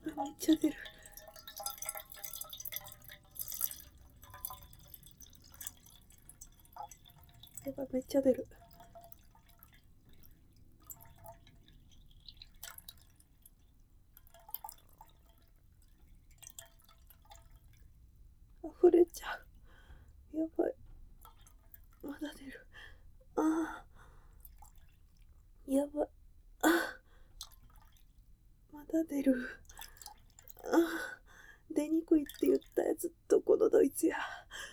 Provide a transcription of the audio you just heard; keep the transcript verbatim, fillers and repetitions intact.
めっちゃ出る。やばい、めっちゃ出る。溢れちゃう。やばい。まだ出る。ああ。やばい。あまだ出る。あ出にくいって言ったやつ、どこのドイツや。